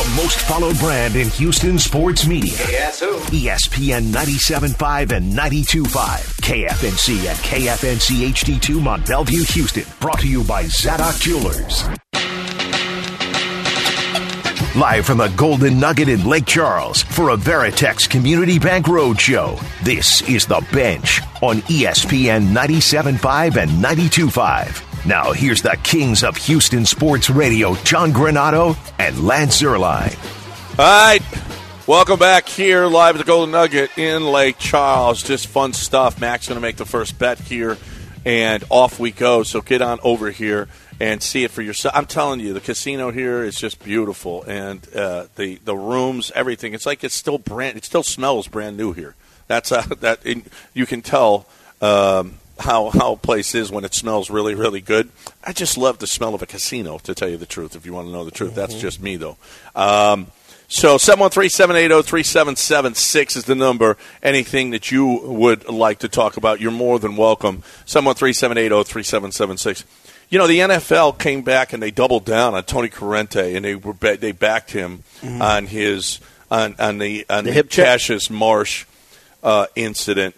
The most followed brand in Houston sports media. Yes, who? ESPN 97.5 and 92.5. KFNC and KFNC HD2 Mont Bellevue, Houston. Brought to you by Zadok Jewelers. Live from the Golden Nugget in Lake Charles for a Veritex Community Bank Roadshow. This is The Bench on ESPN 97.5 and 92.5. Now here's the kings of Houston sports radio, John Granato and Lance Zierlein. All right, welcome back here live at the Golden Nugget in Lake Charles. Just fun stuff. Mac's going to make the first bet here, and off we go. So get on over here and see it for yourself. I'm telling you, the casino here is just beautiful, and the rooms, everything. It's like it still smells brand new here. That's you can tell how a place is when it smells really, really good. I just love the smell of a casino, to tell you the truth. If you want to know the truth, that's just me though. So 713-780-3776 is the number. Anything that you would like to talk about, you're more than welcome. 713-780-3776. You know, the NFL came back and they doubled down on Tony Corrente, and they backed him on his on the hip Cassius Marsh incident.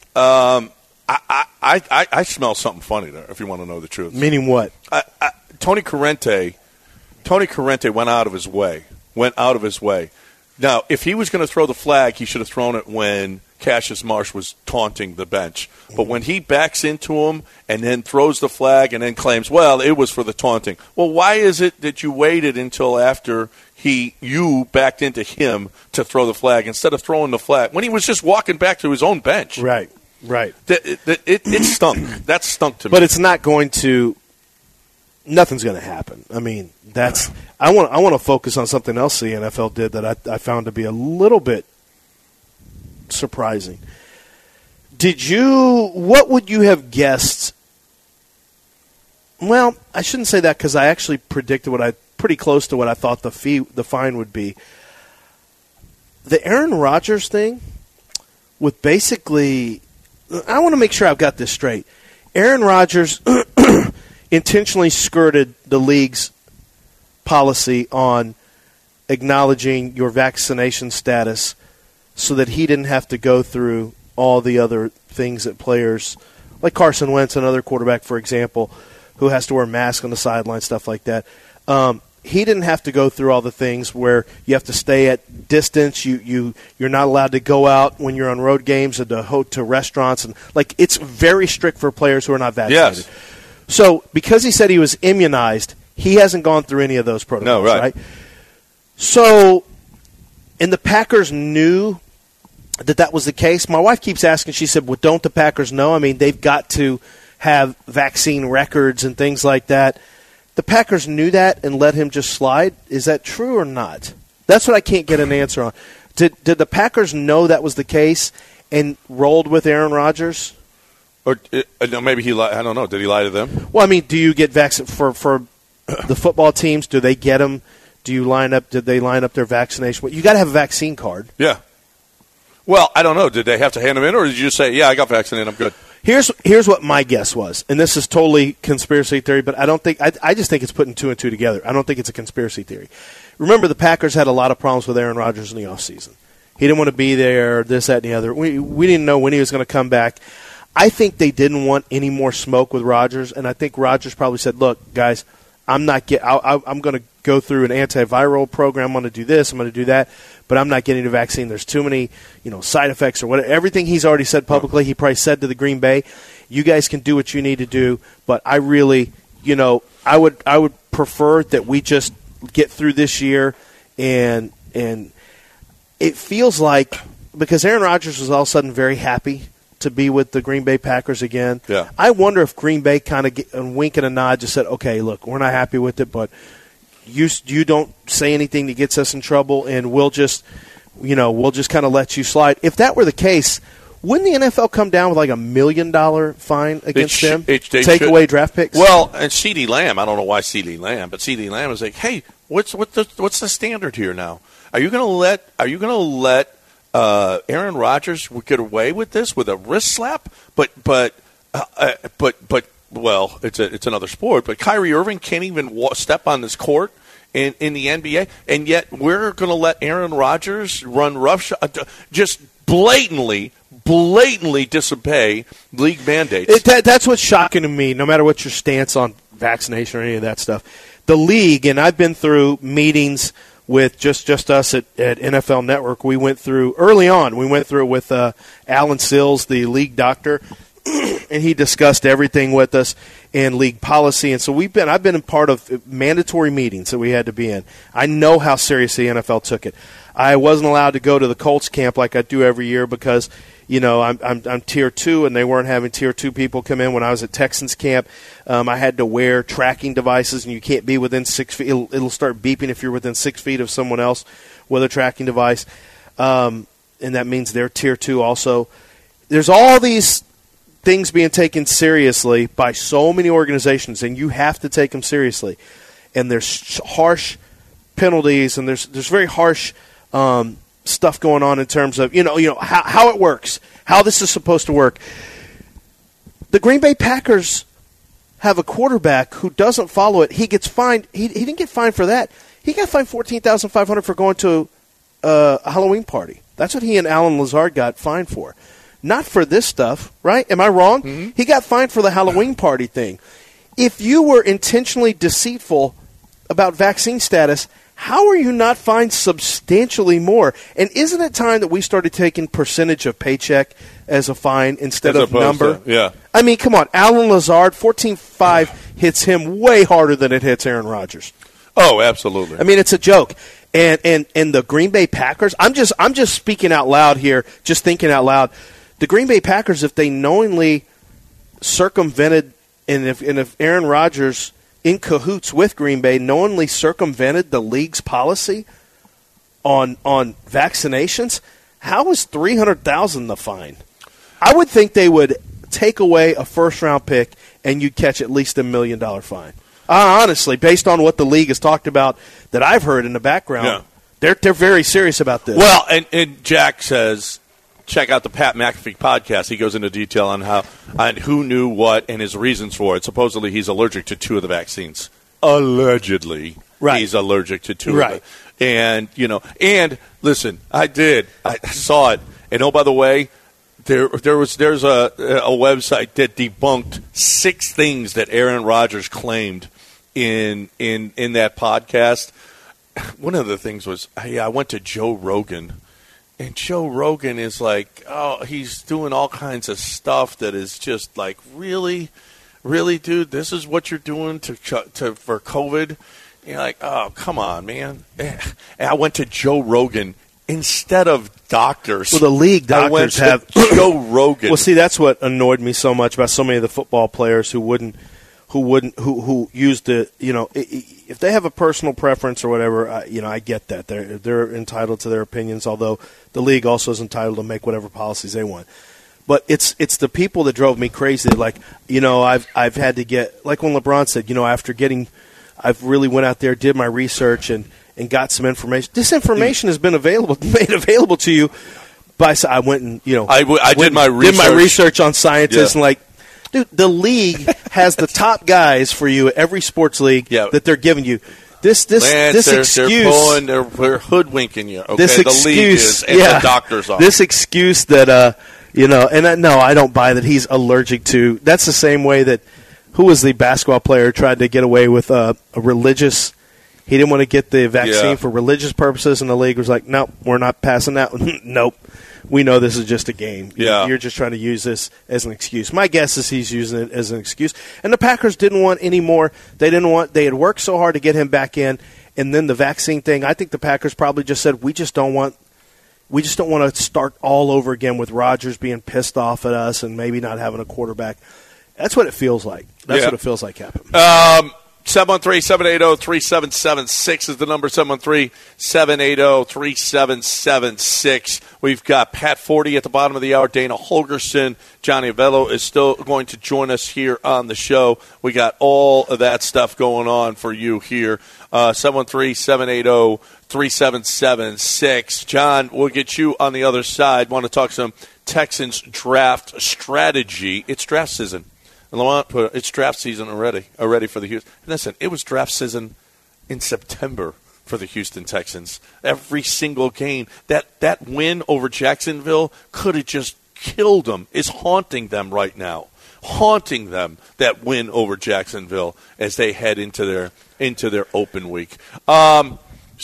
I smell something funny there, if you want to know the truth. Meaning what? Tony Corrente went out of his way. Now, if he was going to throw the flag, he should have thrown it when Cassius Marsh was taunting the bench. But when he backs into him and then throws the flag and then claims, well, it was for the taunting. Well, why is it that you waited until after you backed into him to throw the flag instead of throwing the flag when he was just walking back to his own bench? Right. It stunk. That stunk to me. But it's not going to – nothing's going to happen. I mean, that's – I want to focus on something else the NFL did that I found to be a little bit surprising. What would you have guessed? Well, I shouldn't say that because I actually predicted pretty close to what I thought the fine would be. The Aaron Rodgers thing with basically – I want to make sure I've got this straight. Aaron Rodgers intentionally skirted the league's policy on acknowledging your vaccination status so that he didn't have to go through all the other things that players, like Carson Wentz, another quarterback, for example, who has to wear a mask on the sideline, stuff like that. He didn't have to go through all the things where you have to stay at distance. You're not allowed to go out when you're on road games or to restaurants, and it's very strict for players who are not vaccinated. Yes. So because he said he was immunized, he hasn't gone through any of those protocols. No, right? So, and the Packers knew that was the case. My wife keeps asking. She said, "Well, don't the Packers know? I mean, they've got to have vaccine records and things like that." The Packers knew that and let him just slide. Is that true or not? That's what I can't get an answer on. Did the Packers know that was the case and rolled with Aaron Rodgers? Or no, maybe he lied. I don't know. Did he lie to them? Well, I mean, do you get vaccinated for the football teams? Do they get them? Did they line up their vaccination? You got to have a vaccine card. Yeah. Well, I don't know. Did they have to hand them in, or did you just say, "Yeah, I got vaccinated, I'm good"? Here's what my guess was, and this is totally conspiracy theory, but I don't think I just think it's putting two and two together. I don't think it's a conspiracy theory. Remember, the Packers had a lot of problems with Aaron Rodgers in the offseason. He didn't want to be there, this, that, and the other. We didn't know when he was going to come back. I think they didn't want any more smoke with Rodgers, and I think Rodgers probably said, "Look, guys, I'm going to go through an antiviral program. I'm going to do this. I'm going to do that, but I'm not getting the vaccine. There's too many, side effects or whatever." Everything he's already said publicly, he probably said to the Green Bay, "You guys can do what you need to do, but I really, I would prefer that we just get through this year." And it feels like because Aaron Rodgers was all of a sudden very happy to be with the Green Bay Packers again. Yeah. I wonder if Green Bay kind of a wink and a nod just said, "Okay, look, we're not happy with it, but you don't say anything that gets us in trouble, and we'll just kind of let you slide." If that were the case, wouldn't the NFL come down with like $1 million fine against them? Take away draft picks? Well, and CeeDee Lamb, I don't know why CeeDee Lamb, but CeeDee Lamb is like, "Hey, what's the standard here now? Are you going to let Aaron Rodgers get away with this with a wrist slap? But well, it's another sport. But Kyrie Irving can't even step on this court in the NBA, and yet we're going to let Aaron Rodgers run roughshod, just blatantly disobey league mandates. That's what's shocking to me, no matter what your stance on vaccination or any of that stuff. The league, and I've been through meetings with just us at NFL Network. We went through, early on, it with Alan Sills, the league doctor, and he discussed everything with us in league policy. And so I've been a part of mandatory meetings that we had to be in. I know how serious the NFL took it. I wasn't allowed to go to the Colts camp like I do every year because, I'm Tier 2, and they weren't having Tier 2 people come in. When I was at Texans camp, I had to wear tracking devices, and you can't be within 6 feet. It'll start beeping if you're within 6 feet of someone else with a tracking device, and that means they're Tier 2 also. There's all these things being taken seriously by so many organizations, and you have to take them seriously. And there's harsh penalties, and there's very harsh stuff going on in terms of how it works, how this is supposed to work. The Green Bay Packers have a quarterback who doesn't follow it. He gets fined. He didn't get fined for that. He got fined $14,500 for going to a Halloween party. That's what he and Alan Lazard got fined for. Not for this stuff, right? Am I wrong? Mm-hmm. He got fined for the Halloween party thing. If you were intentionally deceitful about vaccine status, how are you not fined substantially more? And isn't it time that we started taking percentage of paycheck as a fine instead of number? Yeah. I mean, come on. Alan Lazard, 14.5 hits him way harder than it hits Aaron Rodgers. Oh, absolutely. I mean, it's a joke. And the Green Bay Packers, I'm just speaking out loud here, just thinking out loud. The Green Bay Packers, if they knowingly circumvented, and if Aaron Rodgers in cahoots with Green Bay knowingly circumvented the league's policy on vaccinations, how is $300,000 the fine? I would think they would take away a first-round pick and you'd catch at least $1 million fine. Honestly, based on what the league has talked about that I've heard in the background, they're very serious about this. Well, and Jack says, check out the Pat McAfee podcast. He goes into detail on who knew what and his reasons for it. Supposedly, he's allergic to 2 of the vaccines. Allegedly, he's allergic to 2 of them. And and listen, I saw it. And oh, by the way, there's a website that debunked 6 things that Aaron Rodgers claimed in that podcast. One of the things was, I went to Joe Rogan. And Joe Rogan is like, he's doing all kinds of stuff that is just like, really, really, dude, this is what you're doing for COVID? And you're like, oh, come on, man. And I went to Joe Rogan instead of doctors. Well, the league doctors have Joe Rogan. Well, see, that's what annoyed me so much about so many of the football players who used the, if they have a personal preference or whatever, I get that. They're entitled to their opinions, although the league also is entitled to make whatever policies they want. But it's the people that drove me crazy. Like, I've had to get, like when LeBron said, I've really went out there, did my research, and got some information. This information has been made available to you by, I went and, I did my research on scientists and like, dude, the league has the top guys for you at every sports league that they're giving you. This excuse, they're hoodwinking you. Okay, this excuse, the league is, and the doctor's office. This excuse that no, I don't buy that he's allergic to. That's the same way that who was the basketball player who tried to get away with a religious. He didn't want to get the vaccine for religious purposes, and the league was like, nope, we're not passing that. Nope. We know this is just a game. Yeah. You're just trying to use this as an excuse. My guess is he's using it as an excuse. And the Packers didn't want any more. They had worked so hard to get him back in, and then the vaccine thing, I think the Packers probably just said, we just don't want to start all over again with Rodgers being pissed off at us and maybe not having a quarterback. That's what it feels like. That's what it feels like happened. 713-780-3776 is the number, 713-780-3776. We've got Pat Forty at the bottom of the hour, Dana Holgerson. Johnny Avello is still going to join us here on the show. We got all of that stuff going on for you here. 713-780-3776. John, we'll get you on the other side. Want to talk some Texans draft strategy. It's draft season. And Lamont put it's draft season already for the Houston. Listen, it was draft season in September for the Houston Texans. Every single game. That win over Jacksonville could have just killed them. Is haunting them right now. Haunting them, that win over Jacksonville as they head into their open week. So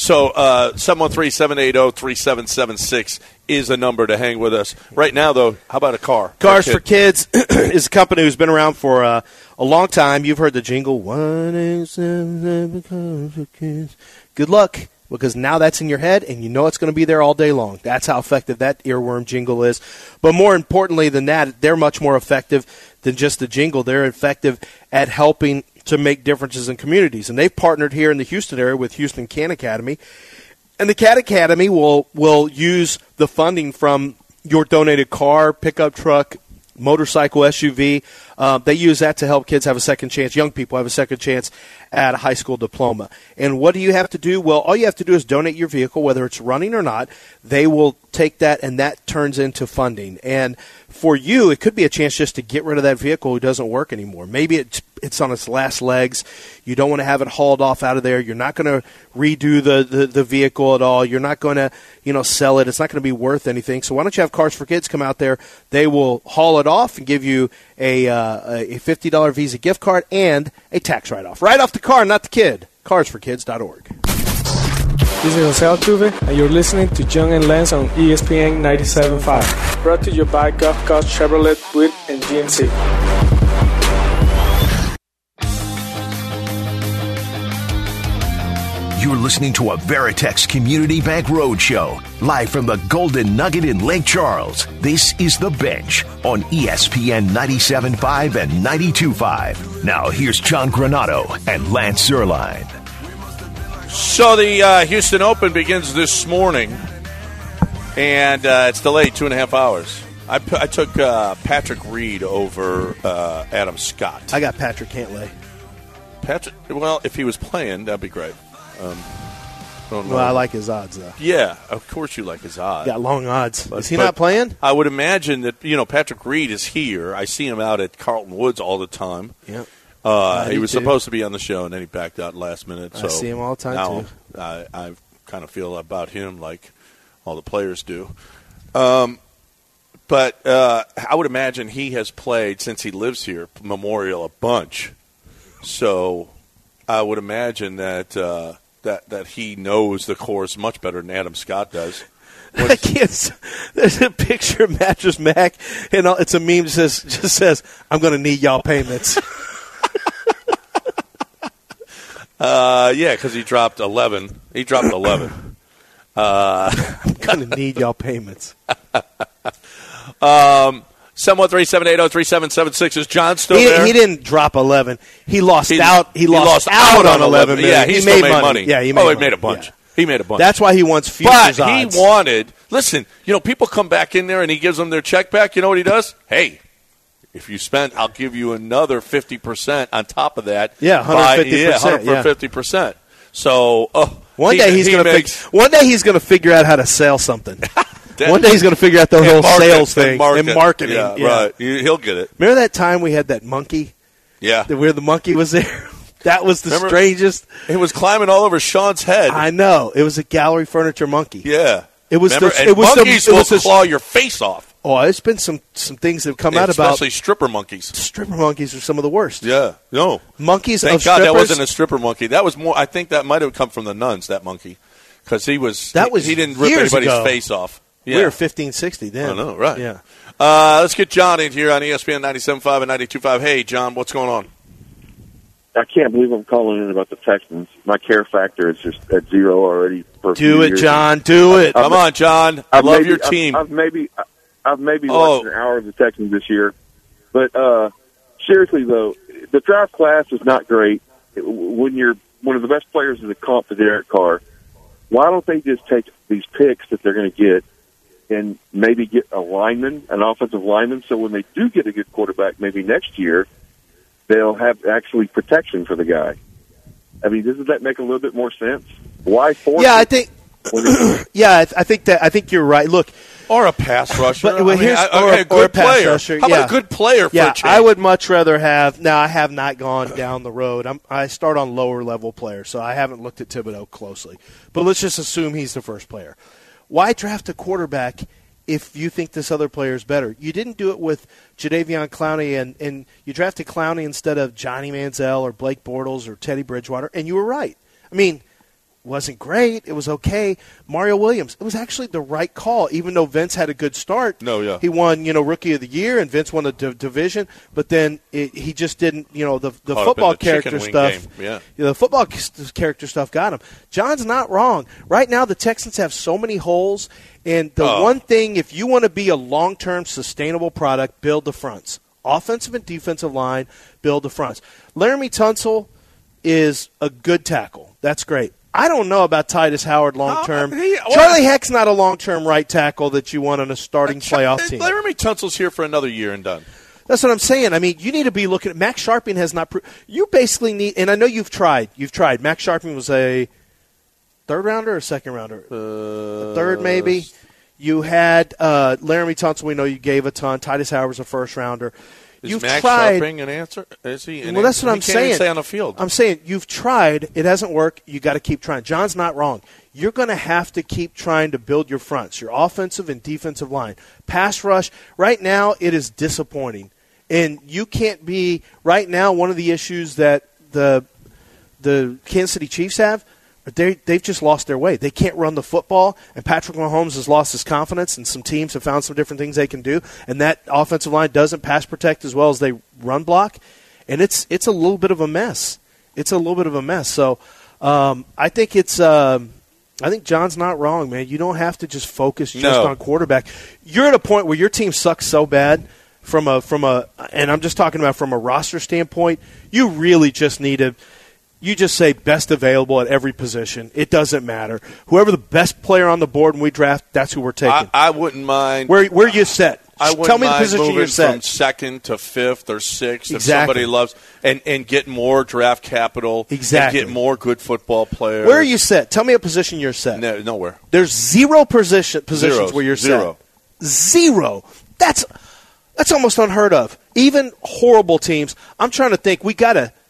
713-780-3776 is a number to hang with us. Right now, though, how about a car? Cars for Kids is a company who's been around for a long time. You've heard the jingle, 187 Cars for Kids. Good luck, because now that's in your head, and you know it's going to be there all day long. That's how effective that earworm jingle is. But more importantly than that, they're much more effective than just the jingle. They're effective at helping to make differences in communities. And they've partnered here in the Houston area with Houston Can Academy. And the Can Academy will use the funding from your donated car, pickup truck, motorcycle, SUV. They use that to help kids have a second chance, young people have a second chance at a high school diploma. And what do you have to do? Well, all you have to do is donate your vehicle, whether it's running or not. They will take that, and that turns into funding. And for you, it could be a chance just to get rid of that vehicle who doesn't work anymore. Maybe it's on its last legs. You don't want to have it hauled off out of there. You're not going to redo the vehicle at all. You're not going to sell it. It's not going to be worth anything. So why don't you have Cars for Kids come out there? They will haul it off and give you a $50 Visa gift card and a tax write-off. Right off the car, not the kid. CarsForKids.org. This is Jose Altuve, and you're listening to John and Lance on ESPN 97.5. Brought to you by Gulf Coast Chevrolet, Buick, and GMC. You're listening to a Veritex Community Bank Roadshow, live from the Golden Nugget in Lake Charles. This is The Bench on ESPN 97.5 and 92.5. Now here's John Granado and Lance Zierlein. So the Houston Open begins this morning, and it's delayed 2.5 hours. I took Patrick Reed over Adam Scott. I got Patrick Cantlay. Patrick, well, if he was playing, that'd be great. Well, I like his odds, though. Yeah, of course you like his odds. Got long odds. Is he not playing? I would imagine that, Patrick Reed is here. I see him out at Carlton Woods all the time. Yep. He was supposed to be on the show, and then he backed out last minute. So I see him all the time, now, too. I kind of feel about him like all the players do. But I would imagine he has played, since he lives here, Memorial a bunch. So I would imagine that he knows the course much better than Adam Scott does. There's a picture of Mattress Mac, and it's a meme that just says, "I'm going to need y'all payments." Yeah, because he dropped 11. I'm going to need y'all payments. 713-780-3776. Is John still there? He didn't drop 11. He lost out. He lost out on 11 million. Yeah, he still made money. Yeah, he made a bunch. Yeah. He made a bunch. That's why he wants futures odds. But he wanted. Listen, people come back in there and he gives them their check back. You know what he does? Hey, if you spend, I'll give you another 50% on top of that. Yeah, 150%. 150%. So one day he's going to figure out how to sell something. One day he's going to figure out the whole sales thing and marketing. Yeah, right. He'll get it. Remember that time we had that monkey? Yeah. Where the monkey was there? That was the strangest. It was climbing all over Sean's head. I know. It was a gallery furniture monkey. Yeah. It was monkeys will claw your face off. Oh, there's been some things that have come out about. Especially stripper monkeys. Stripper monkeys are some of the worst. Yeah. No. Monkeys Thank of God strippers. that wasn't a stripper monkey. That was more, I think that might have come from the nuns, that monkey. Because he didn't rip anybody's face off. Yeah. We were 15, 60 then. I know, right. Yeah. Let's get John in here on ESPN 97.5 and 92.5. Hey, John, what's going on? I can't believe I'm calling in about the Texans. My care factor is just at zero already. For a few Do it, years. John. Do it. Come on, John. I love your team. I've maybe watched an hour of the Texans this year. But seriously, though, the draft class is not great. When you're one of the best players in the comp to Derek Carr, why don't they just take these picks that they're going to get and maybe get a lineman, an offensive lineman, so when they do get a good quarterback maybe next year, they'll have actually protection for the guy. I mean, doesn't that make a little bit more sense? Why force it? Yeah, I think Yeah, I think you're right. Look, or a pass rusher. But, or a good player. Rusher, How about a good player for a change? I would much rather have. Now, I have not gone down the road. I start on lower level players, so I haven't looked at Thibodeau closely. But let's just assume he's the first player. Why draft a quarterback if you think this other player is better? You didn't do it with Jadeveon Clowney, and you drafted Clowney instead of Johnny Manziel or Blake Bortles or Teddy Bridgewater, and you were right. I mean, wasn't great. It was okay. Mario Williams, it was actually the right call, even though Vince had a good start. He won, Rookie of the Year, and Vince won the division, but then he just didn't, the football character stuff. The football character stuff got him. John's not wrong. Right now, the Texans have so many holes, and the one thing, if you want to be a long-term sustainable product, build the fronts. Offensive and defensive line, build the fronts. Laramie Tunsil is a good tackle. That's great. I don't know about Titus Howard long-term. Charlie Heck's not a long-term right tackle that you want on a starting playoff team. Laramie Tunsil's here for another year and done. That's what I'm saying. I mean, you need to be looking at – Max Sharping has not you basically need – and I know you've tried. Max Sharping was a third-rounder or a second-rounder? A third, maybe. You had Laramie Tunsil. We know you gave a ton. Titus Howard was a first-rounder. Is Max Sharping an answer? Is he? Well, that's what I'm saying. He can't even stay on the field. I'm saying you've tried. It hasn't worked. You got to keep trying. John's not wrong. You're going to have to keep trying to build your fronts, your offensive and defensive line. Pass rush, right now, it is disappointing. And you can't be – right now, one of the issues that the Kansas City Chiefs have, they've just lost their way. They can't run the football, and Patrick Mahomes has lost his confidence, and some teams have found some different things they can do, and that offensive line doesn't pass protect as well as they run block, and it's a little bit of a mess. So I think I think John's not wrong, man. You don't have to just focus just on quarterback. You're at a point where your team sucks so bad from a and I'm just talking about from a roster standpoint, you really just need to – you just say best available at every position. It doesn't matter. Whoever the best player on the board when we draft, that's who we're taking. I wouldn't mind. Where you set? Tell me the position you're set. From second to fifth or sixth if somebody loves and get more draft capital. Exactly. And get more good football players. Where are you set? Tell me a position you're set. No, nowhere. There's zero positions where you're set. Zero. That's almost unheard of. Even horrible teams. I'm trying to think. We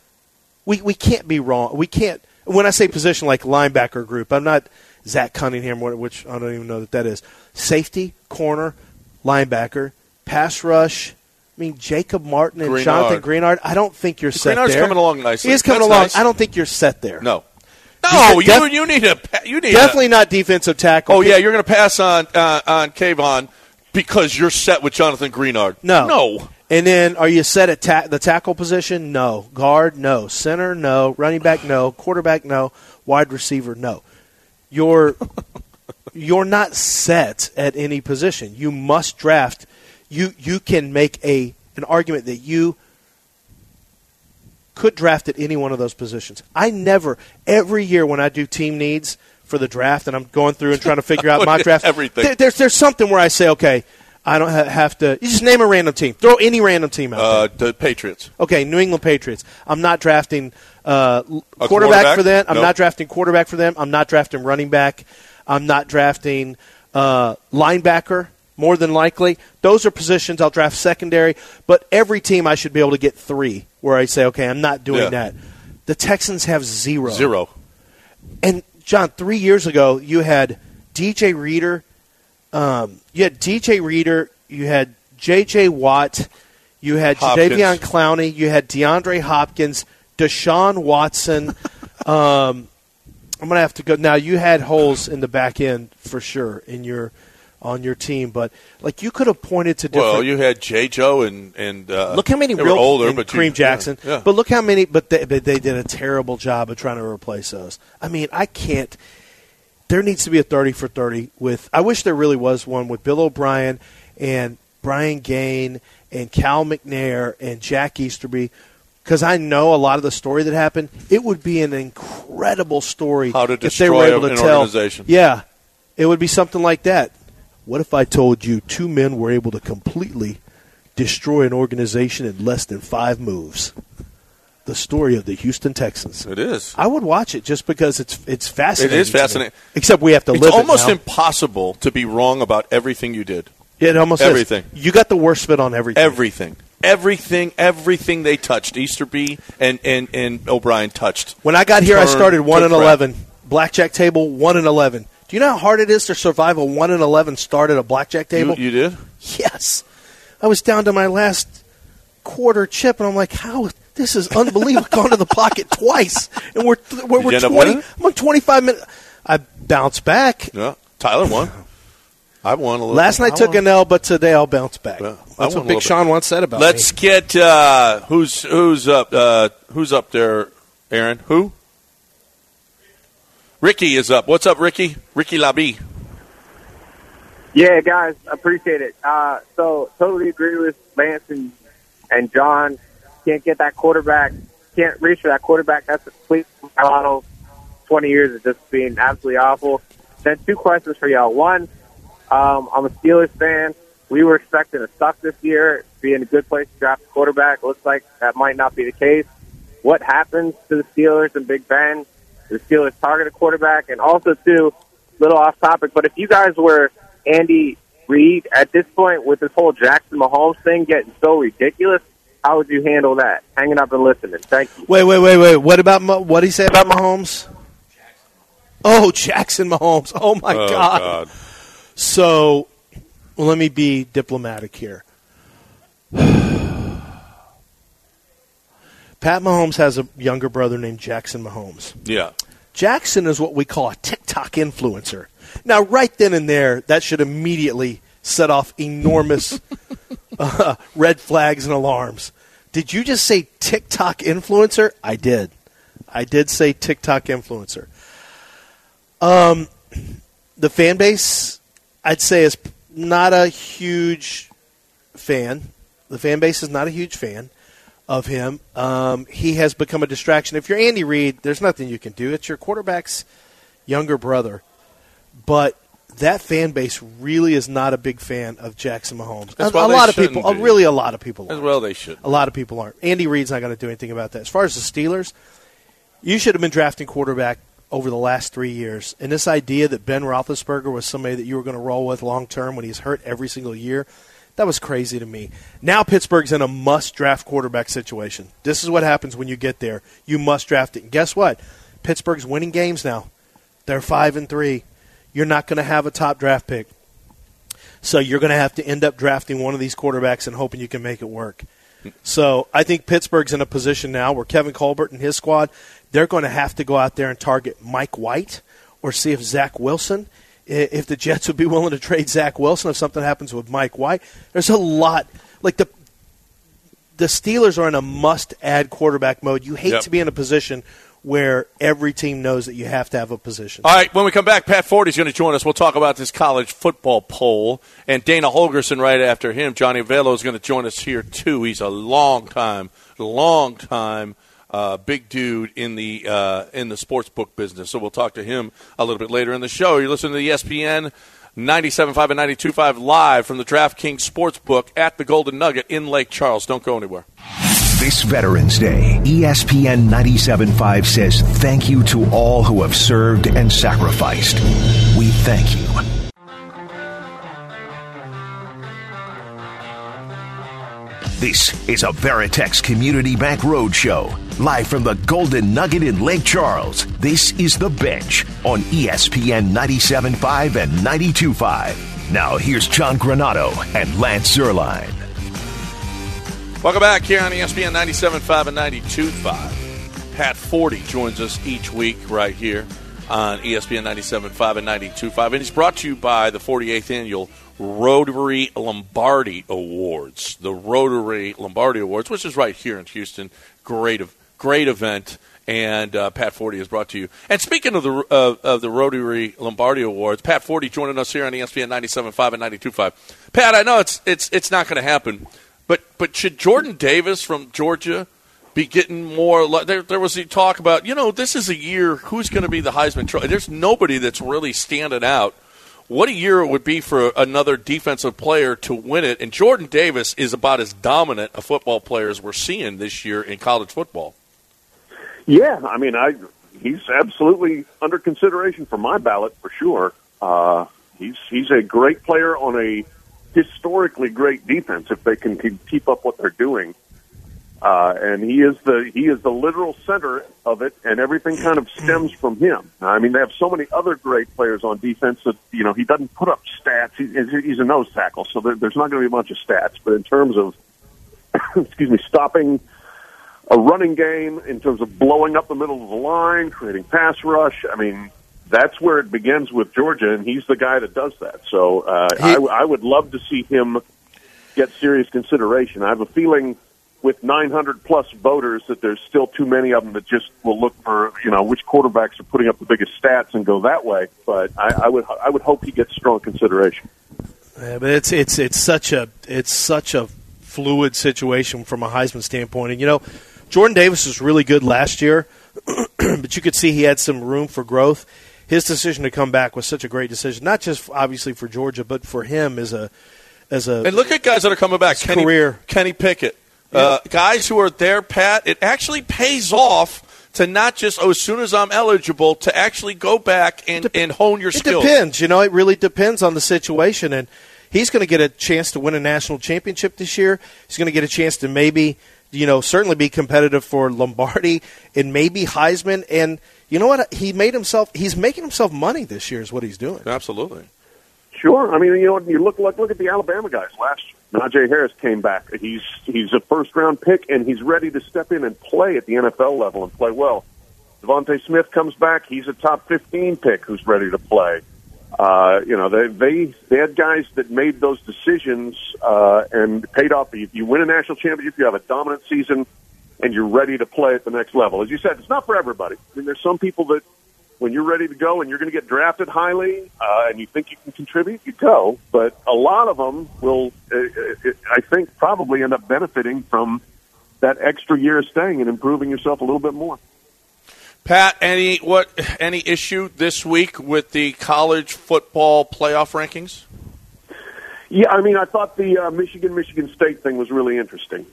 can't be wrong. We can't. When I say position like linebacker group, I'm not Zach Cunningham, which I don't even know that is. Safety, corner, linebacker, pass rush. I mean, Jacob Martin and Jonathan Greenard. I don't think you're set there. Greenard's coming along nicely. He is coming along. Nice. I don't think you're set there. No, you need definitely not defensive tackle. Oh yeah, you're going to pass on Kayvon because you're set with Jonathan Greenard. No. And then are you set at the tackle position? No. Guard? No. Center? No. Running back? No. Quarterback? No. Wide receiver? No. You're not set at any position. You must draft. You can make an argument that you could draft at any one of those positions. Every year when I do team needs for the draft and I'm going through and trying to figure out my draft, everything. There's something where I say, okay, I don't have to – you just name a random team. Throw any random team out there. The Patriots. Okay, New England Patriots. I'm not drafting quarterback for them. I'm not drafting quarterback for them. I'm not drafting running back. I'm not drafting linebacker, more than likely. Those are positions I'll draft secondary. But every team I should be able to get 3 where I say, okay, I'm not doing that. The Texans have 0. 0. And, John, 3 years ago you had DJ Reader – you had DJ Reader, you had J.J. Watt, you had Jadeveon Clowney, you had DeAndre Hopkins, Deshaun Watson. I'm going to have to go. Now, you had holes in the back end for sure on your team, but like you could have pointed to different. Well, you had J.Joe and look how many real older, but Kareem Jackson. Yeah. But look how many. But they did a terrible job of trying to replace those. I mean, I can't. There needs to be a 30 for 30 with – I wish there really was one with Bill O'Brien and Brian Gaine and Cal McNair and Jack Easterby because I know a lot of the story that happened. It would be an incredible story if they were able to tell. Organization. Yeah, it would be something like that. What if I told you 2 men were able to completely destroy an organization in less than 5 moves? the story of the Houston Texans. It is. I would watch it just because it's fascinating. It is fascinating. Except we have to live it It's almost now. impossible to be wrong about everything you did. It almost everything. Is. You got the worst fit on everything. Everything they touched. Easterby and O'Brien touched. When I got here, I started 1-11. Blackjack table 1-11. Do you know how hard it is to survive a 1-11 start at a blackjack table? You did? Yes. I was down to my last quarter chip, and I'm like, how? This is unbelievable. Gone to the pocket twice, and we're 20. I'm on 25 minutes. I bounced back. Yeah, Tyler won. I won a little. Last night took an L, but today I'll bounce back. Yeah, that's what Big Sean once said about Let's me. Get who's up? Who's up there, Aaron? Who? Ricky is up. What's up, Ricky? Ricky Labie. Yeah, guys, appreciate it. So totally agree with Lance and John. Can't get that quarterback. Can't reach for that quarterback. That's a complete model. 20 years of just being absolutely awful. Then 2 questions for y'all. One, I'm a Steelers fan. We were expecting a suck this year, be in a good place to draft a quarterback. Looks like that might not be the case. What happens to the Steelers and Big Ben? The Steelers target a quarterback? And also, too, little off topic, but if you guys were Andy Reid at this point with this whole Jackson Mahomes thing getting so ridiculous, how would you handle that? Hanging up and listening. Thank you. Wait. What did he say about Mahomes? Jackson Mahomes. Oh, my God. So, let me be diplomatic here. Pat Mahomes has a younger brother named Jackson Mahomes. Yeah. Jackson is what we call a TikTok influencer. Now, right then and there, that should immediately set off enormous red flags and alarms. Did you just say TikTok influencer? I did. I did say TikTok influencer. The fan base, I'd say, is not a huge fan. The fan base is not a huge fan of him. He has become a distraction. If you're Andy Reid, there's nothing you can do. It's your quarterback's younger brother. But that fan base really is not a big fan of Jackson Mahomes. A lot of people aren't. As well they should. A lot of people aren't. Andy Reid's not going to do anything about that. As far as the Steelers, you should have been drafting quarterback over the last 3 years. And this idea that Ben Roethlisberger was somebody that you were going to roll with long-term when he's hurt every single year, that was crazy to me. Now Pittsburgh's in a must-draft quarterback situation. This is what happens when you get there. You must draft it. And guess what? Pittsburgh's winning games now. They're 5-3. You're not going to have a top draft pick. So you're going to have to end up drafting one of these quarterbacks and hoping you can make it work. So I think Pittsburgh's in a position now where Kevin Colbert and his squad, they're going to have to go out there and target Mike White or see if Zach Wilson, if the Jets would be willing to trade Zach Wilson if something happens with Mike White. There's a lot. Like the Steelers are in a must-add quarterback mode. You hate to be in a position where every team knows that you have to have a position. All right, when we come back, Pat Forty's going to join us. We'll talk about this college football poll. And Dana Holgerson right after him. Johnny Velo is going to join us here, too. He's a long-time big dude in the sports book business. So we'll talk to him a little bit later in the show. You're listening to the ESPN 97.5 and 92.5 live from the DraftKings Sportsbook at the Golden Nugget in Lake Charles. Don't go anywhere. This Veterans Day, ESPN 97.5 says thank you to all who have served and sacrificed. We thank you. This is a Veritex Community Bank Roadshow, live from the Golden Nugget in Lake Charles. This is The Bench on ESPN 97.5 and 92.5. Now here's John Granato and Lance Zierlein. Welcome back here on ESPN 97.5 and 92.5. Pat Forty joins us each week right here on ESPN 97.5 and 92.5. And he's brought to you by the 48th Annual Rotary Lombardi Awards. The Rotary Lombardi Awards, which is right here in Houston. Great event. And Pat Forty is brought to you. And speaking of the Rotary Lombardi Awards, Pat Forty joining us here on ESPN 97.5 and 92.5. Pat, I know it's not going to happen. But should Jordan Davis from Georgia be getting more? There was the talk about, this is a year, who's going to be the Heisman Trophy? There's nobody that's really standing out. What a year it would be for another defensive player to win it. And Jordan Davis is about as dominant a football player as we're seeing this year in college football. Yeah, I mean, he's absolutely under consideration for my ballot for sure. He's a great player on a historically great defense if they can keep up what they're doing. And he is the literal center of it, and everything kind of stems from him. I mean, they have so many other great players on defense that, you know, he doesn't put up stats. He's a nose tackle, so there's not going to be a bunch of stats. But in terms of, stopping a running game, in terms of blowing up the middle of the line, creating pass rush, I mean, that's where it begins with Georgia, and he's the guy that does that. So I would love to see him get serious consideration. I have a feeling with 900-plus voters that there's still too many of them that just will look for, you know, which quarterbacks are putting up the biggest stats and go that way. But I would hope he gets strong consideration. Yeah, but it's such a fluid situation from a Heisman standpoint. And, you know, Jordan Davis was really good last year, but you could see he had some room for growth. His decision to come back was such a great decision, not just obviously for Georgia, but for him as a and look at guys that are coming back. Kenny Pickett. Yeah. Guys who are there, Pat, it actually pays off to not just, as soon as I'm eligible, to actually go back and hone your skills. It depends. You know, it really depends on the situation. And he's going to get a chance to win a national championship this year. He's going to get a chance to maybe, you know, certainly be competitive for Lombardi and maybe Heisman. And you know what? He's making himself money this year is what he's doing. Absolutely. Sure. I mean, you know, you look at the Alabama guys last year. Najee Harris came back. He's a first-round pick, and he's ready to step in and play at the NFL level and play well. Devontae Smith comes back. He's a top 15 pick who's ready to play. You know, they had guys that made those decisions and paid off. You win a national championship, you have a dominant season, and you're ready to play at the next level. As you said, it's not for everybody. I mean, there's some people that when you're ready to go and you're going to get drafted highly and you think you can contribute, you go. But a lot of them will, I think, probably end up benefiting from that extra year of staying and improving yourself a little bit more. Pat, any issue this week with the college football playoff rankings? Yeah, I mean, I thought the Michigan State thing was really interesting,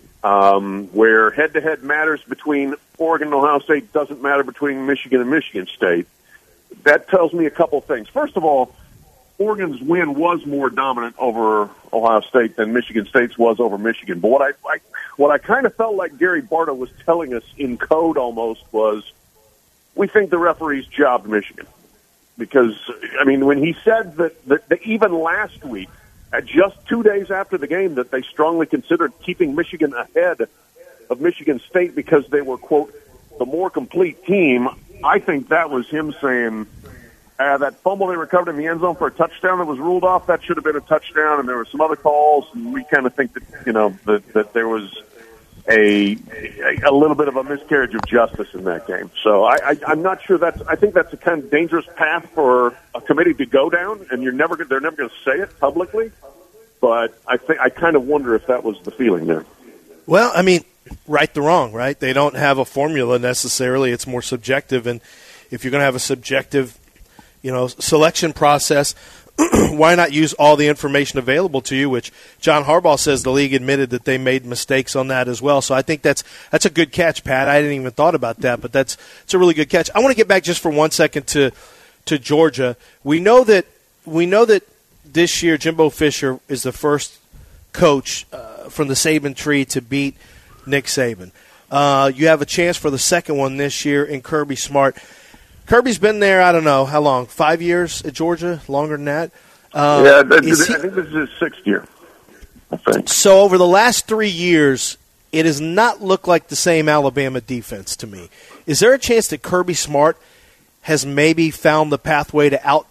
where head-to-head matters between Oregon and Ohio State doesn't matter between Michigan and Michigan State. That tells me a couple things. First of all, Oregon's win was more dominant over Ohio State than Michigan State's was over Michigan. But what I kind of felt like Gary Barta was telling us in code almost was, we think the referees jobbed Michigan. Because, I mean, when he said that even last week, just 2 days after the game, that they strongly considered keeping Michigan ahead of Michigan State because they were, quote, the more complete team, I think that was him saying that fumble they recovered in the end zone for a touchdown that was ruled off, that should have been a touchdown, and there were some other calls, and we kind of think that, you know, that there was a little bit of a miscarriage of justice in that game. So I'm not sure I think that's a kind of dangerous path for a committee to go down, and they're never going to say it publicly, but I kind of wonder if that was the feeling there. Well, I mean, right the wrong, right? They don't have a formula necessarily. It's more subjective, and if you're going to have a subjective, you know, selection process, why not use all the information available to you, which John Harbaugh says the league admitted that they made mistakes on that as well. So I think that's a good catch, Pat. I didn't even thought about that, but it's a really good catch. I want to get back just for 1 second to Georgia. We know that this year Jimbo Fisher is the first coach from the Saban tree to beat Nick Saban. You have a chance for the second one this year in Kirby Smart. Kirby's been there, I don't know, how long, 5 years at Georgia? Longer than that? I think this is his sixth year, I think. So over the last 3 years, it does not look like the same Alabama defense to me. Is there a chance that Kirby Smart has maybe found the pathway to out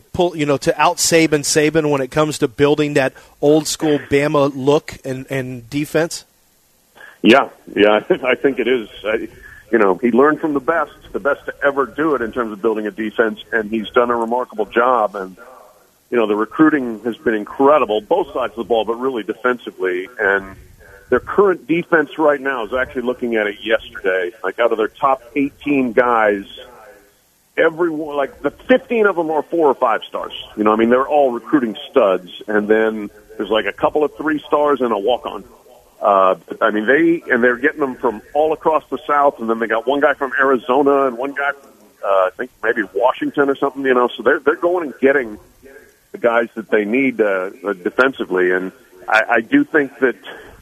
Saban when it comes to building that old school Bama look and defense? Yeah, I think it is. You know, he learned from the best to ever do it in terms of building a defense, and he's done a remarkable job. And, you know, the recruiting has been incredible, both sides of the ball, but really defensively. And their current defense right now, is actually looking at it yesterday, like out of their top 18 guys, everyone, like the 15 of them are 4 or 5 stars. You know, I mean, they're all recruiting studs. And then there's like a couple of 3 stars and a walk-on. I mean, they're getting them from all across the South, and then they got one guy from Arizona and one guy from, I think maybe Washington or something, so they're going and getting the guys that they need defensively. And I do think that,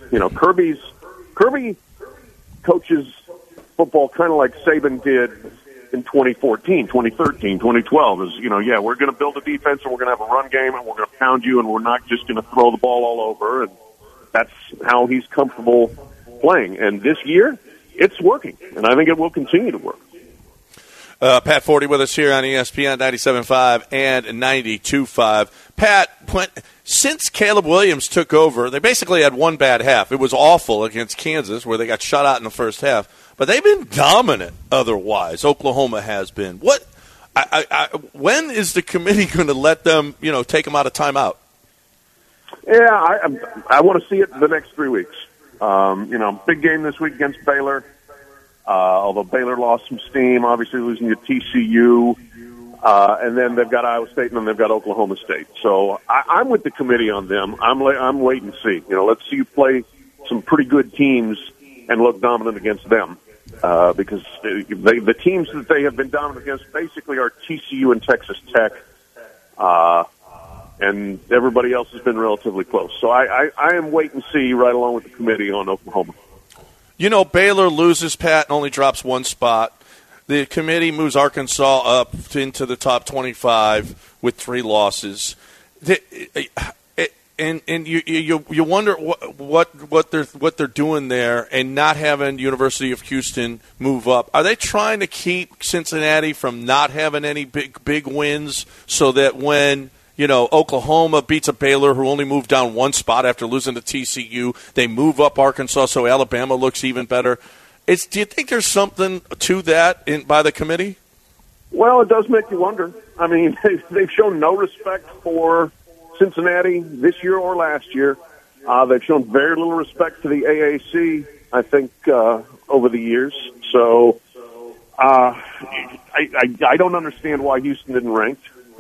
Kirby coaches football kind of like Saban did in 2014, 2013, 2012 is, we're going to build a defense and we're going to have a run game and we're going to pound you and we're not just going to throw the ball all over. And that's how he's comfortable playing. And this year, it's working. And I think it will continue to work. Pat Forty with us here on ESPN 97.5 and 92.5. Pat, since Caleb Williams took over, they basically had one bad half. It was awful against Kansas where they got shut out in the first half. But they've been dominant otherwise. Oklahoma has been. When is the committee going to let them, take them out of timeout? Yeah, I want to see it the next 3 weeks. Big game this week against Baylor. Although Baylor lost some steam, obviously losing to TCU. And then they've got Iowa State, and then they've got Oklahoma State. So I'm with the committee on them. I'm wait and see. Let's see you play some pretty good teams and look dominant against them. Because the teams that they have been dominant against basically are TCU and Texas Tech. And everybody else has been relatively close. So I am wait and see right along with the committee on Oklahoma. Baylor loses, Pat, and only drops one spot. The committee moves Arkansas up into the top 25 with 3 losses. And you wonder what they're doing there and not having University of Houston move up. Are they trying to keep Cincinnati from not having any big wins so that when Oklahoma beats a Baylor who only moved down one spot after losing to TCU, they move up Arkansas so Alabama looks even better? Do you think there's something to that by the committee? Well, it does make you wonder. I mean, they've shown no respect for Cincinnati this year or last year. They've shown very little respect to the AAC, I think, over the years. So I don't understand why Houston didn't rank.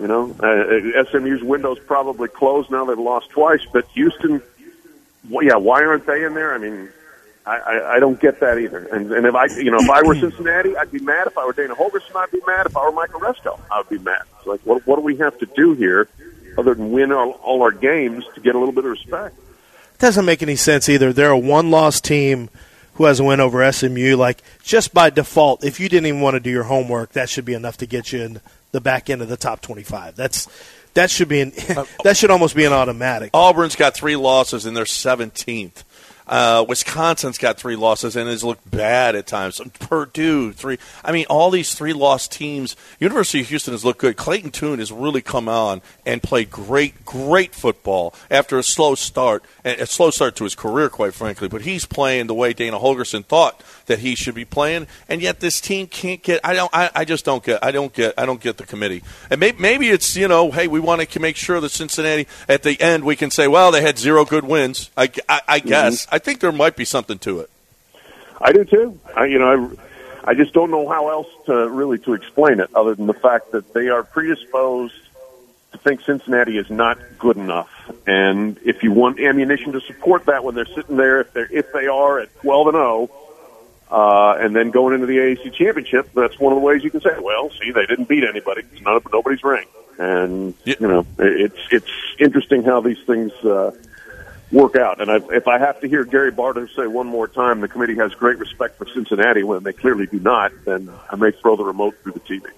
SMU's window's probably closed now. They've lost twice, but Houston, why aren't they in there? I mean, I don't get that either. And if I were Cincinnati, I'd be mad. If I were Dana Holgorsen, I'd be mad. If I were Michael Resto, I'd be mad. It's like, what do we have to do here other than win all our games to get a little bit of respect? It doesn't make any sense either. They're a one-loss team who has a win over SMU. Like, just by default, if you didn't even want to do your homework, that should be enough to get you in the back end of the top 25. That should be that should almost be an automatic. Auburn's got 3 losses and they're 17th. Wisconsin's got 3 losses and has looked bad at times. Purdue, 3. I mean, all these 3-loss teams. University of Houston has looked good. Clayton Tune has really come on and played great football after a slow start to his career, quite frankly. But he's playing the way Dana Holgorsen thought that he should be playing, and yet this team can't get. I don't get the committee. And maybe it's hey, we want to make sure that Cincinnati at the end we can say, well, they had 0 good wins. I guess. I think there might be something to it. I do too. I just don't know how else to explain it other than the fact that they are predisposed to think Cincinnati is not good enough. And if you want ammunition to support that when they're sitting there, if they are at 12-0, and then going into the AAC championship, that's one of the ways you can say, well, see, they didn't beat anybody. Nobody's ranked. And it's interesting how these things work out. And if I have to hear Gary Barta say one more time the committee has great respect for Cincinnati when they clearly do not, then I may throw the remote through the TV.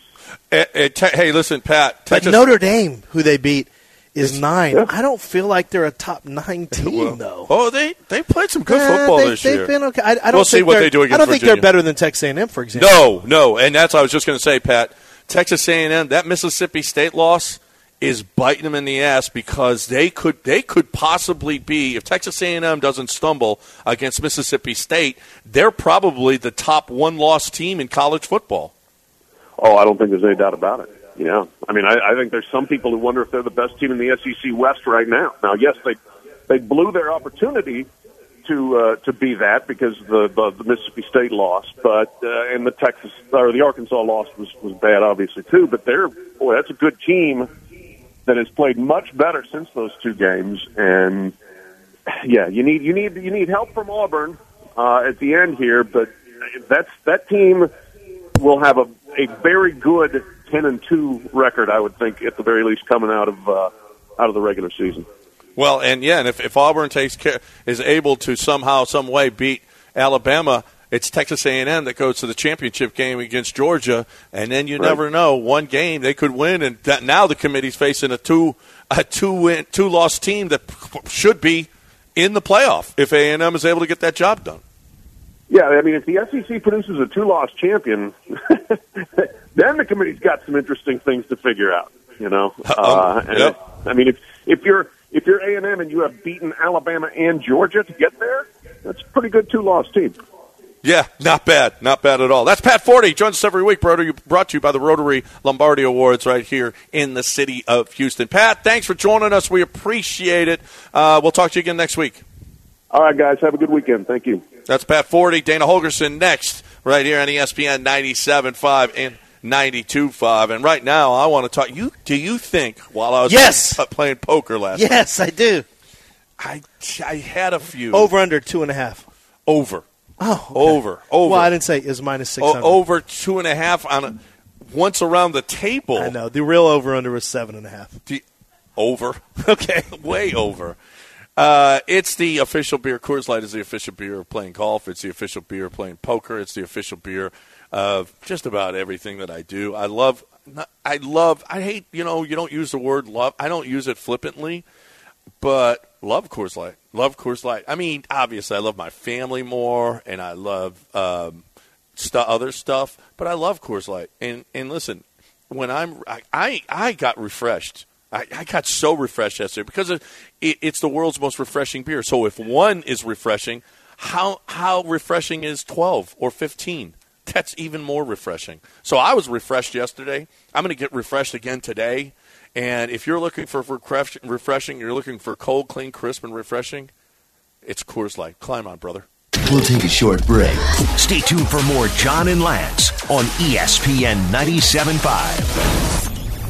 Hey, listen, Pat. But Notre Dame, who they beat, is 9. Yeah. I don't feel like they're a top 9 team, though. Oh, they played some good football this year. They've been okay. I don't we'll see what they do against Virginia. I don't think they're better than Texas A&M, for example. No, and that's what I was just going to say, Pat. Texas A&M, that Mississippi State loss is biting them in the ass because they could possibly be, if Texas A&M doesn't stumble against Mississippi State, they're probably the top 1-loss team in college football. Oh, I don't think there's any doubt about it. Yeah. I mean, I think there's some people who wonder if they're the best team in the SEC West right now. Now, yes, they blew their opportunity to be that because the Mississippi State loss, but and the Arkansas loss was bad, obviously too. But that's a good team that has played much better since those 2 games, and yeah, you need help from Auburn at the end here, but that team will have a very good 10-2 record, I would think, at the very least, coming out of the regular season. Well, and if Auburn is able to somehow, some way beat Alabama, it's Texas A&M that goes to the championship game against Georgia, and then you never know. One game they could win, and now the committee's facing a two-loss team that should be in the playoff if A&M is able to get that job done. Yeah, I mean, if the SEC produces a two-loss champion, then the committee's got some interesting things to figure out. I mean, if you're A&M and you have beaten Alabama and Georgia to get there, that's a pretty good two-loss team. Yeah, not bad at all. That's Pat Forty. Joins us every week, brought to you by the Rotary Lombardi Awards right here in the city of Houston. Pat, thanks for joining us. We appreciate it. We'll talk to you again next week. All right, guys. Have a good weekend. Thank you. That's Pat Forty. Dana Holgerson next right here on ESPN 97.5 and 92.5. And right now, I want to talk. Do you think, while I was playing poker last night? Yes, I do. I had a few. Over, under, 2.5. Over. Oh, okay. Over. Well, I didn't say it was minus 600. Over 2.5 on once around the table. I know. The real over-under was 7.5. Over. Okay. Way over. It's the official beer. Coors Light is the official beer of playing golf. It's the official beer of playing poker. It's the official beer of just about everything that I do. I hate, you don't use the word love. I don't use it flippantly, but love Coors Light. Love Coors Light. I mean, obviously, I love my family more, and I love other stuff, but I love Coors Light. And listen, when I got refreshed. I got so refreshed yesterday because it's the world's most refreshing beer. So if one is refreshing, how refreshing is 12 or 15? That's even more refreshing. So I was refreshed yesterday. I'm going to get refreshed again today. And if you're looking for refreshing, you're looking for cold, clean, crisp, and refreshing, it's Coors Light. Climb on, brother. We'll take a short break. Stay tuned for more John and Lance on ESPN 97.5.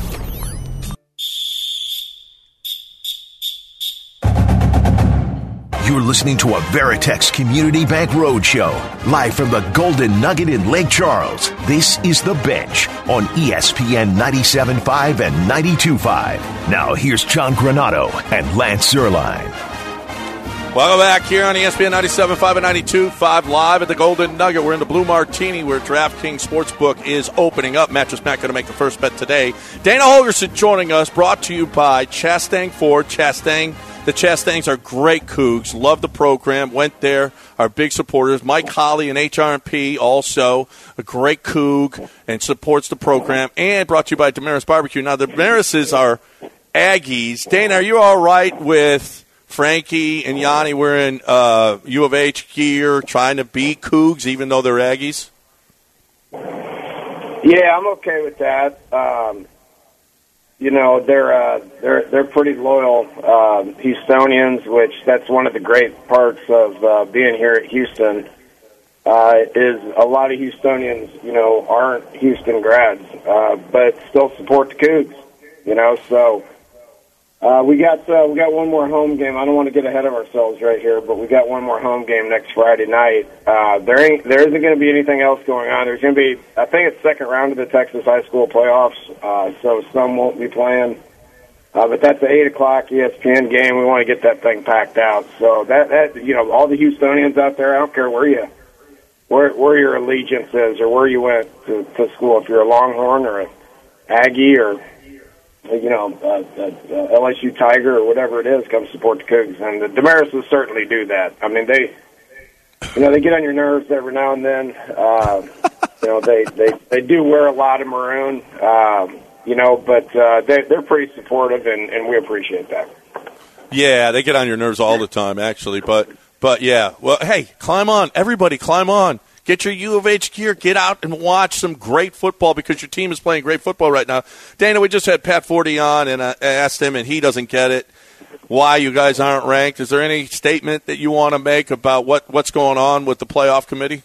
You're listening to a Veritex Community Bank Roadshow, live from the Golden Nugget in Lake Charles. This is The Bench on ESPN 97.5 and 92.5. Now here's John Granato and Lance Zierlein. Welcome back here on ESPN 97.5 and 92.5, live at the Golden Nugget. We're in the Blue Martini where DraftKings Sportsbook is opening up. Mattress Mac going to make the first bet today. Dana Holgerson joining us, brought to you by Chastang Ford. The Chastangs are great Cougs. Love the program. Went there. Are big supporters. Mike Holly and HRP also a great Coug and supports the program. And brought to you by Damaris Barbecue. Now, the Damarises are Aggies. Dana, are you all right with Frankie and Yanni wearing U of H gear trying to beat Cougs even though they're Aggies? Yeah, I'm okay with that. They're pretty loyal Houstonians, which that's one of the great parts of being here at Houston. Is a lot of Houstonians, aren't Houston grads, but still support the Cougs. So we got one more home game. I don't want to get ahead of ourselves right here, but we got one more home game next Friday night. There isn't going to be anything else going on. There's going to be, I think it's second round of the Texas high school playoffs, so some won't be playing. But that's an 8 o'clock ESPN game. We want to get that thing packed out. So that all the Houstonians out there, I don't care where your allegiance is or where you went to school, if you're a Longhorn or an Aggie or LSU Tiger or whatever it is, come support the Cougs. And the Damarises certainly do that. I mean, they get on your nerves every now and then. They do wear a lot of maroon, but they're pretty supportive, and we appreciate that. Yeah, they get on your nerves all the time, actually. But yeah, well, hey, climb on. Everybody climb on. Get your U of H gear. Get out and watch some great football because your team is playing great football right now. Dana, we just had Pat Forty on, and I asked him, and he doesn't get it, why you guys aren't ranked. Is there any statement that you want to make about what's going on with the playoff committee?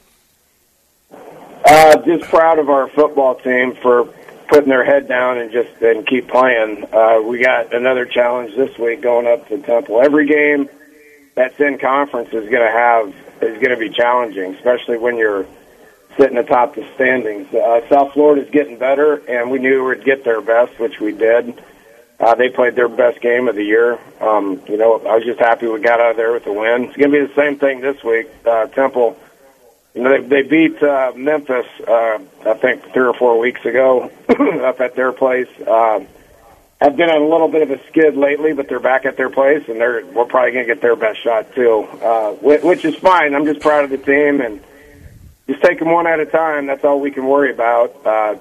Just proud of our football team for putting their head down and keep playing. We got another challenge this week going up to Temple. Every game that's in conference is going to be challenging, especially when you're sitting atop the standings. South Florida's getting better, and we knew we'd get their best, which we did. They played their best game of the year. I was just happy we got out of there with a win. It's going to be the same thing this week. Temple, they beat Memphis, I think 3 or 4 weeks ago up at their place. Have been on a little bit of a skid lately, but they're back at their place, and we're probably going to get their best shot too, which is fine. I'm just proud of the team, and just take them one at a time. That's all we can worry about.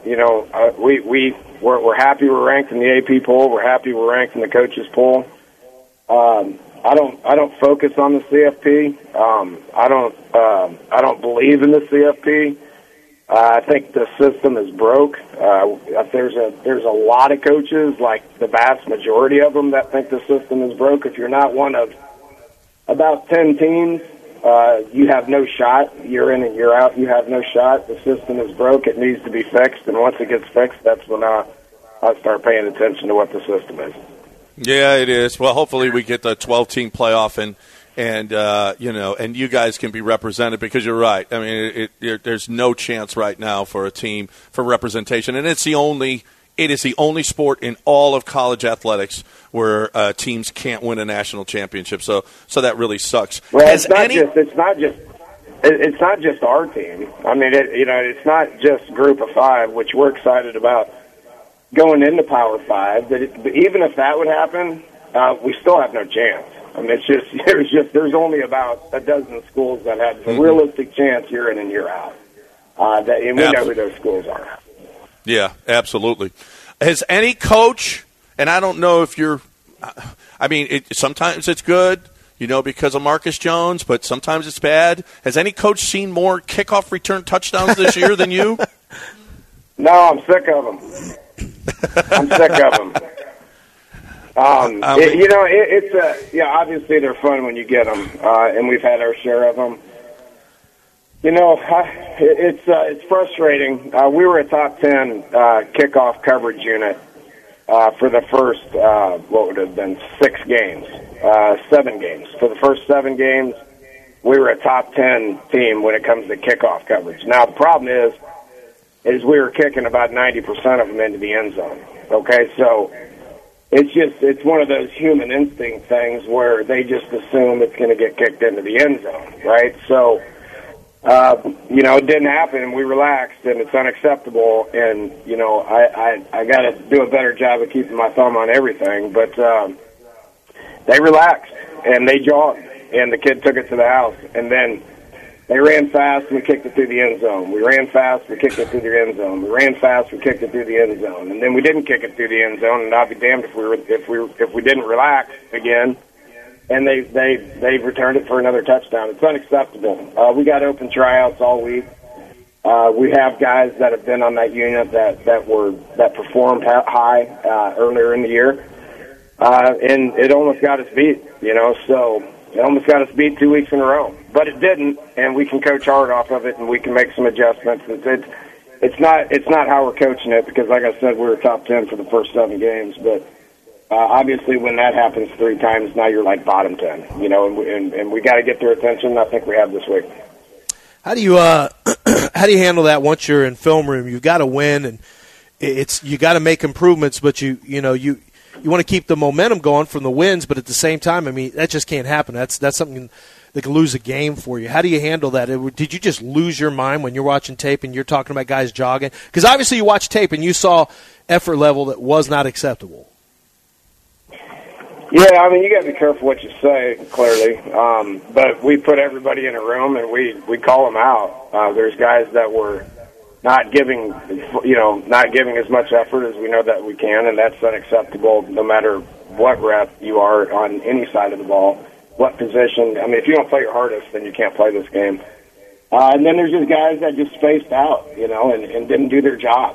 We're happy we're ranked in the AP poll. We're happy we're ranked in the coaches poll. I don't focus on the CFP. I don't believe in the CFP. I think the system is broke. There's a lot of coaches, like the vast majority of them, that think the system is broke. If you're not one of about 10 teams, you have no shot. Year in and year out, you have no shot. The system is broke. It needs to be fixed, and once it gets fixed, that's when I start paying attention to what the system is. Yeah, it is. Well, hopefully we get the 12-team playoff, and you guys can be represented, because you're right. I mean, there's no chance right now for a team for representation, and it is the only sport in all of college athletics where teams can't win a national championship. So that really sucks. Well, it's not just our team. I mean, it's not just Group of Five, which we're excited about going into Power Five. But even if that would happen, we still have no chance. I mean, there's only about a dozen schools that have a realistic chance year in and year out. And we know who those schools are. Yeah, absolutely. Has any coach, and I don't know if sometimes it's good, because of Marcus Jones, but sometimes it's bad. Has any coach seen more kickoff return touchdowns this year than you? No, I'm sick of them. Obviously they're fun when you get them, and we've had our share of them. It's frustrating. We were a top 10 kickoff coverage unit for the first, 7 games. For the first 7 games, we were a top 10 team when it comes to kickoff coverage. Now, the problem is we were kicking about 90% of them into the end zone. Okay, so it's one of those human instinct things where they just assume it's going to get kicked into the end zone, right? So, it didn't happen, and we relaxed, and it's unacceptable, and, I got to do a better job of keeping my thumb on everything, but they relaxed, and they jogged, and the kid took it to the house, and then they ran fast, and we kicked it through the end zone. We ran fast, we kicked it through the end zone. We ran fast, we kicked it through the end zone, and then we didn't kick it through the end zone, and I'd be damned if we didn't relax again. And they returned it for another touchdown. It's unacceptable. We got open tryouts all week. We have guys that have been on that unit that performed high earlier in the year, and it almost got us beat. So it almost got us beat 2 weeks in a row, but it didn't. And we can coach hard off of it, and we can make some adjustments. It's not how we're coaching it, because, like I said, we were top 10 for the first 7 games, but. Obviously, when that happens 3 times, now you're like bottom 10, and we got to get their attention. I think we have this week. How do you handle that once you're in film room? You've got to win, and you got to make improvements, but you want to keep the momentum going from the wins, but at the same time, I mean, that just can't happen. That's something that can lose a game for you. How do you handle that? Did you just lose your mind when you're watching tape and you're talking about guys jogging? Because obviously you watched tape and you saw effort level that was not acceptable. Yeah, I mean, you got to be careful what you say, clearly. But we put everybody in a room and we call them out. There's guys that were not giving as much effort as we know that we can, and that's unacceptable no matter what rep you are on any side of the ball, what position. I mean, if you don't play your hardest, then you can't play this game. And then there's just guys that just spaced out, and didn't do their job.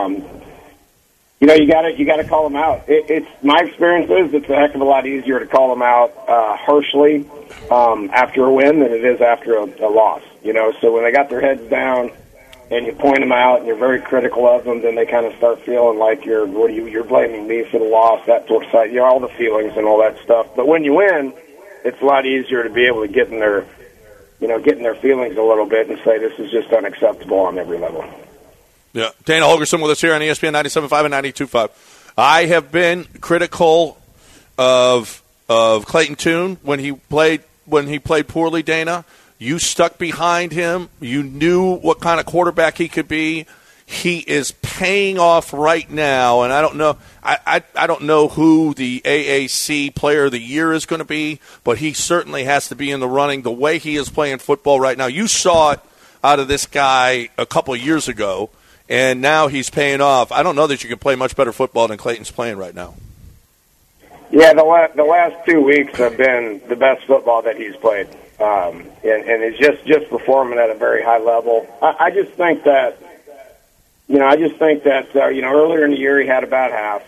You got to call them out. It's my experience is it's a heck of a lot easier to call them out harshly after a win than it is after a loss. So when they got their heads down and you point them out and you're very critical of them, then they kind of start feeling like you're blaming me for the loss, that sort of side, all the feelings and all that stuff. But when you win, it's a lot easier to be able to get in their feelings a little bit and say this is just unacceptable on every level. Yeah, Dana Holgorsen with us here on ESPN 97.5 and 92.5. I have been critical of Clayton Tune when he played poorly. Dana, you stuck behind him. You knew what kind of quarterback he could be. He is paying off right now, and I don't know. I don't know who the AAC Player of the Year is going to be, but he certainly has to be in the running. The way he is playing football right now, you saw it out of this guy a couple of years ago. And now he's paying off. I don't know that you can play much better football than Clayton's playing right now. Yeah, the last 2 weeks have been the best football that he's played, and he's just performing at a very high level. I just think that, earlier in the year he had about half.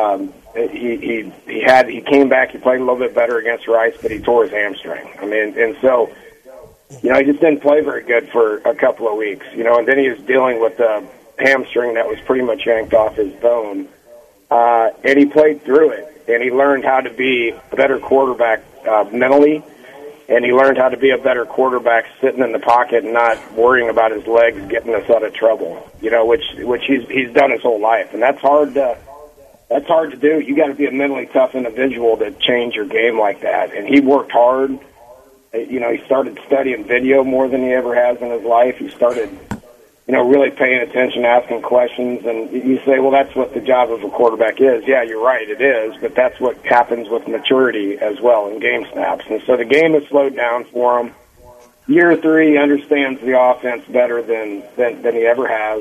He came back. He played a little bit better against Rice, but he tore his hamstring. So he just didn't play very good for a couple of weeks. And then he was dealing with the hamstring that was pretty much yanked off his bone, and he played through it, and he learned how to be a better quarterback mentally, and he learned how to be a better quarterback sitting in the pocket and not worrying about his legs getting us out of trouble, which he's done his whole life, and that's hard to do. You got to be a mentally tough individual to change your game like that, and he worked hard. He started studying video more than he ever has in his life. He started really paying attention, asking questions, and you say, well, that's what the job of a quarterback is. Yeah, you're right, it is, but that's what happens with maturity as well in game snaps. And so the game has slowed down for him. Year 3, he understands the offense better than he ever has.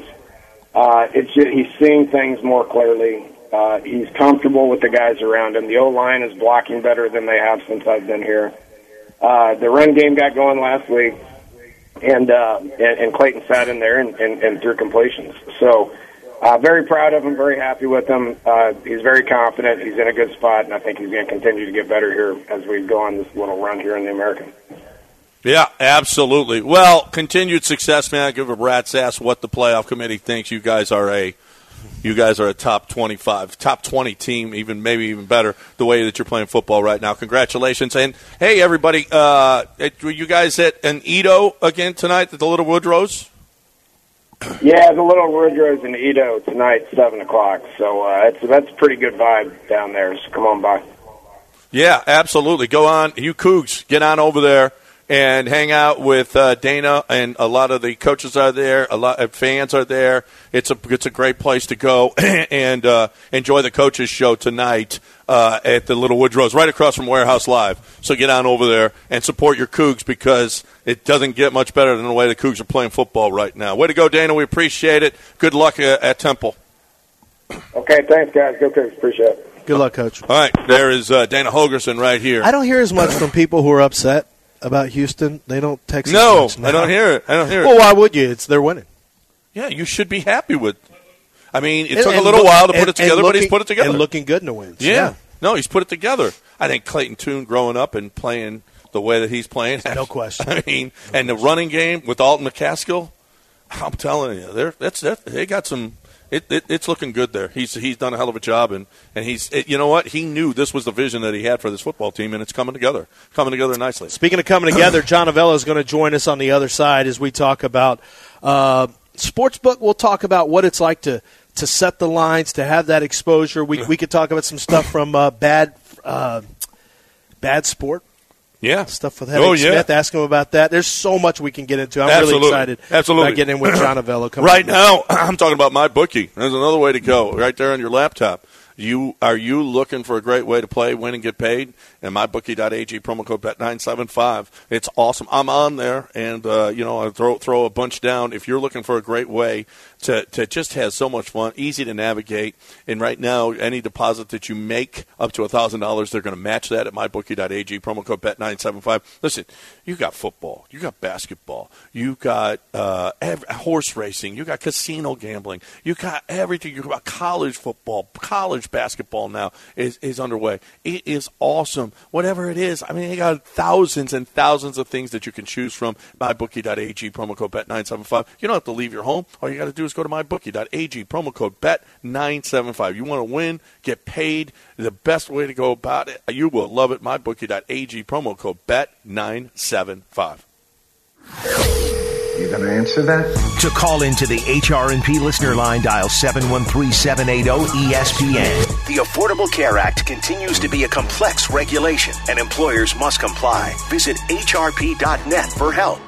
He's seeing things more clearly. He's comfortable with the guys around him. The O-line is blocking better than they have since I've been here. The run game got going last week, and Clayton sat in there and threw completions. So very proud of him, very happy with him. He's very confident. He's in a good spot, and I think he's going to continue to get better here as we go on this little run here in the American. Yeah, absolutely. Well, continued success, man. I give a rat's ass what the playoff committee thinks. You guys are a top 25, top 20 team, maybe even better, the way that you're playing football right now. Congratulations. And, hey, everybody, were you guys at an Edo again tonight at the Little Woodrows? Yeah, the Little Woodrows in Edo tonight, 7 o'clock. So that's a pretty good vibe down there, so come on by. Yeah, absolutely. Go on. You Cougs, get on over there and hang out with Dana, and a lot of the coaches are there. A lot of fans are there. It's a great place to go and enjoy the coaches show tonight at the Little Woodrows, right across from Warehouse Live. So get on over there and support your Cougs, because it doesn't get much better than the way the Cougs are playing football right now. Way to go, Dana. We appreciate it. Good luck at Temple. Okay, thanks, guys. Go Cougs. Appreciate it. Good luck, Coach. All right, there is Dana Holgorsen right here. I don't hear as much from people who are upset about Houston. They don't text No, as much now. I don't hear it. Well, why would you? They're winning. Yeah, you should be happy with. I mean, it took a little while to put it together, but he's put it together. And looking good in the wins. Yeah. No, he's put it together. I think Clayton Tune growing up and playing the way that he's playing. No question. I mean, and the running game with Alton McCaskill, I'm telling you, they got some. It's looking good there. He's done a hell of a job, and you know what? He knew this was the vision that he had for this football team, and it's coming together nicely. Speaking of coming together, John Avella is going to join us on the other side as we talk about Sportsbook. We'll talk about what it's like to set the lines, to have that exposure. We could talk about some stuff from Bad Sport. Yeah. Stuff with Henry Smith. Ask him about that. There's so much we can get into. I'm really excited about getting in with John Avella. Right now, I'm talking about MyBookie. There's another way to go right there on your laptop. Are you looking for a great way to play, win, and get paid? And MyBookie.ag, promo code BET975. It's awesome. I'm on there, and I throw a bunch down. If you're looking for a great way to just have so much fun, easy to navigate, and right now, any deposit that you make up to $1,000, they're going to match that at MyBookie.ag, promo code BET975. Listen, you got football, you got basketball, you got horse racing, you got casino gambling, you got everything. You got college football, college basketball now is underway. It is awesome. Whatever it is, I mean, you got thousands and thousands of things that you can choose from. MyBookie.ag, promo code BET975. You don't have to leave your home. All you got to do is go to mybookie.ag, promo code BET975. You want to win, get paid, the best way to go about it. You will love it. Mybookie.ag, promo code BET975. You going to answer that? To call into the HRNP listener line, dial 713-780-ESPN. The Affordable Care Act continues to be a complex regulation, and employers must comply. Visit hrp.net for help.